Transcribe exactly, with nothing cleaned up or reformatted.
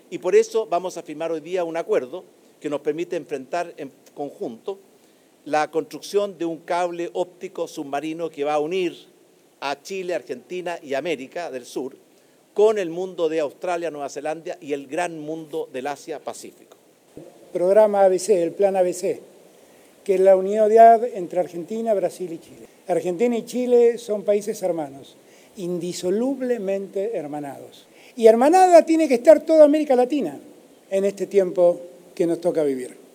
Y por eso vamos a firmar hoy día un acuerdo que nos permite enfrentar en conjunto la construcción de un cable óptico submarino que va a unir a Chile, Argentina y América del Sur con el mundo de Australia, Nueva Zelanda y el gran mundo del Asia-Pacífico. Programa A B C, el Plan A B C, que es la unidad entre Argentina, Brasil y Chile. Argentina y Chile son países hermanos, indisolublemente hermanados. Y hermanada tiene que estar toda América Latina en este tiempo que nos toca vivir.